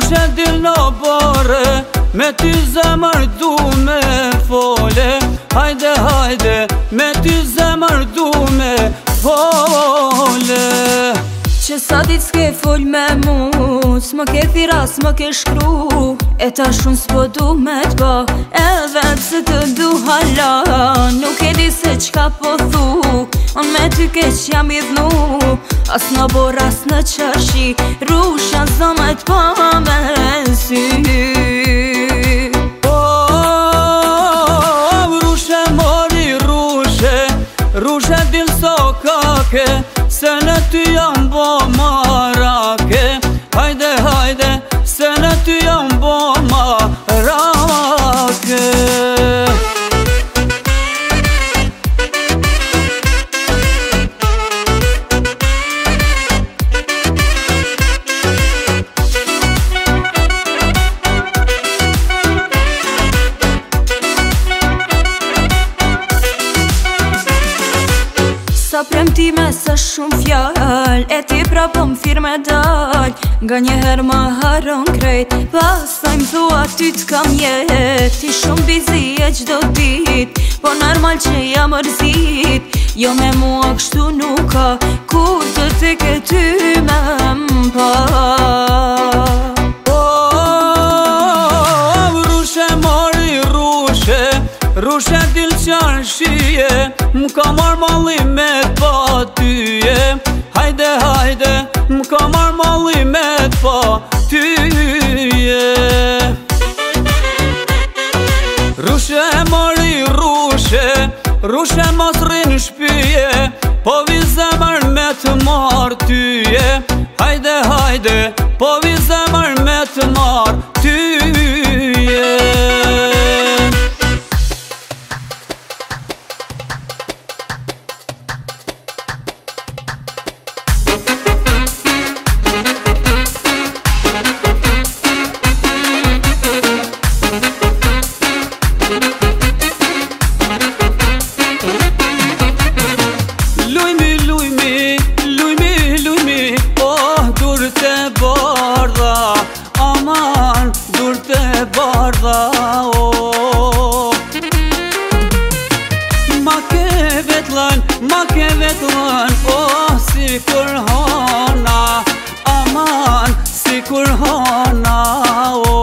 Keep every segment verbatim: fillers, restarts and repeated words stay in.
Rushe dil në bare, me ty zemër du me fole. Hajde, hajde, me ty zemër du me fole. Që sa dit s'ke fol me mu, s'më ke thira, s'më ke shkru, e ta shumë s'po du me t'ba, e vetë se të du hala. Nuk e di se qka po thu, on me ty keq jam i dhnu, as në bor as në qërshi, Rusha zëmet pa me sy. Oh, rushe mori rushe, rushe dil so kake, se në ty jam bo marake. Hajde, hajde, se në ty jam bo marake. Sa premtime sa shumë fjall, e ti prapo m'thirë me dal. Nga njëherë ma haron krejt, pastaj m'thua ty t'kam jet. Ti shumë bizi e gjdo dit, po normal që jam mërzit. Jo me mua kështu nuk ka, kur të te ke ty me m'pa. Oh, rushe mori rushe, rushe dil qanë shije, m'ka marrë malli me t'pa tyje. Hajde, hajde, m'ka marrë malli me t'pa tyje. Rushe mori rushe, rushe mos rrinë shpije, po vi zemër me të marrë tyje. Hajde, hajde, po vi zemër me të marrë tyje. Aman, dur të bardha, oh. Ma ke vetlan, ma ke vetlan, oh, si kur hana. Aman, si kur hana, oh.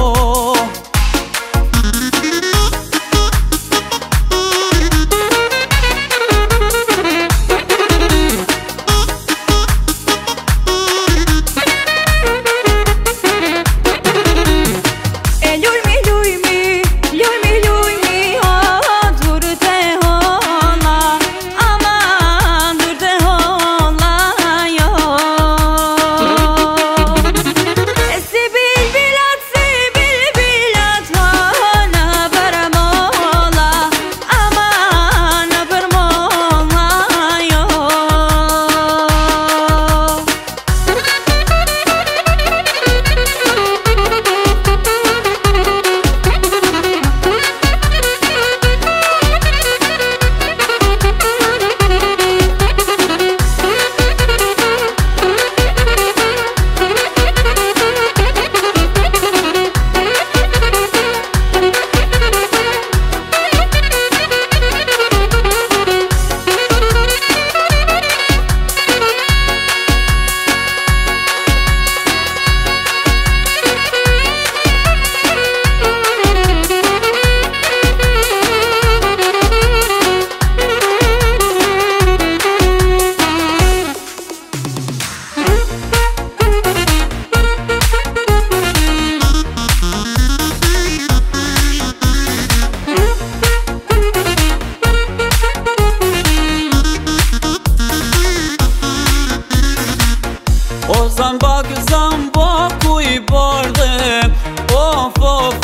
Zambak, zambaku i bardhe, of, of,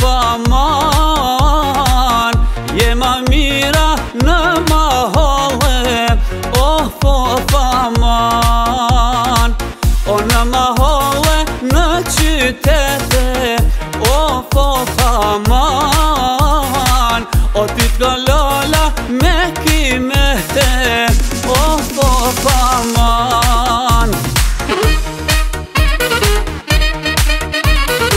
aman. Je ma mira në mahole, of, of, aman. O në mahole në qytete, of, of, aman. O ti t'galola me kimete, of, of, aman.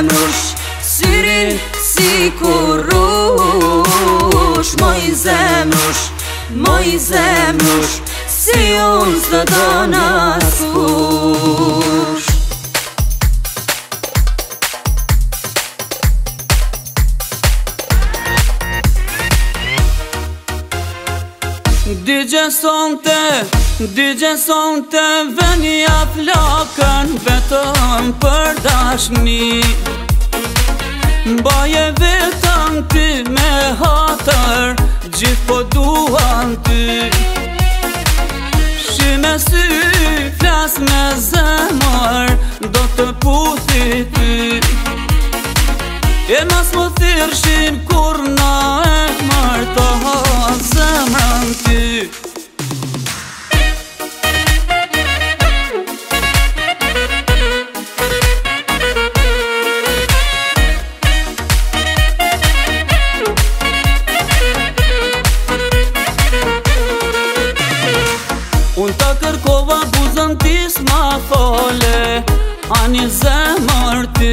zemrush, syrin si kur rush. Moj zemrush, moj zemrush, si unë s'do do naskush. Digje sonte, digje sonte, venja flakën vetëm për dashni. Baje vetëm ty me hatër, gjithë po duan ty. Shi me sy, flas me zemër, do të puthi ty. E mas më thirshin kur na e martoha zemrën ty. Unë ta kërkova buzën ti s'ma fole, ani zemër ty.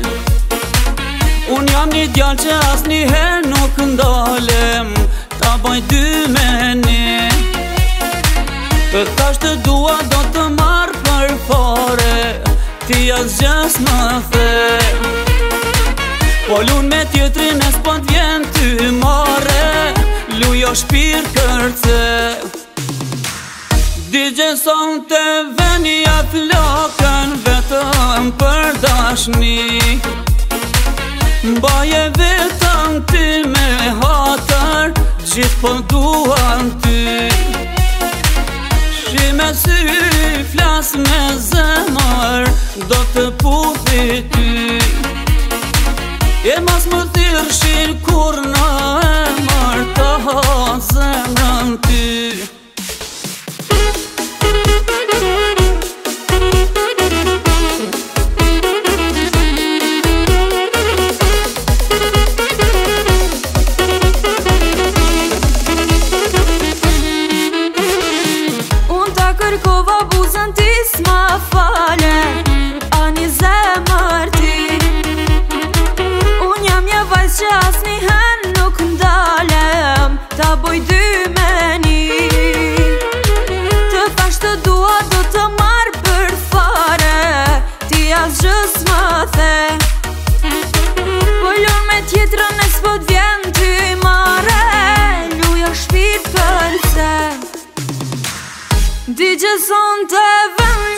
Unë jam një djallë që as njëherë nuk ndalem, ta baj dy me një. Të thash të dua do të marrë për fare, ti as gjas më the. Po lun me tjetrin e s'pot vjen ty mare, lujo shpirë kërce. Digje sonte venja flakën vetëm për dashni. Baje vetëm ty me hatër, gjithë po duan ty. Shi me sy, flas me zemër, do të puthi ty. E mas më thirshin kur na e martoha zemrën ty. Kërkova buzën ti s'ma fale, ani zemër ti. Unë jam një vajzë që as njëherë nuk ndalem, ta boj dy me një. Të thash të dua do të marrë për fare, ti as gjës më the. Po lun me tjetrën e s'pot vjen ty mare, luja shpirt kërce. Digje sonte venja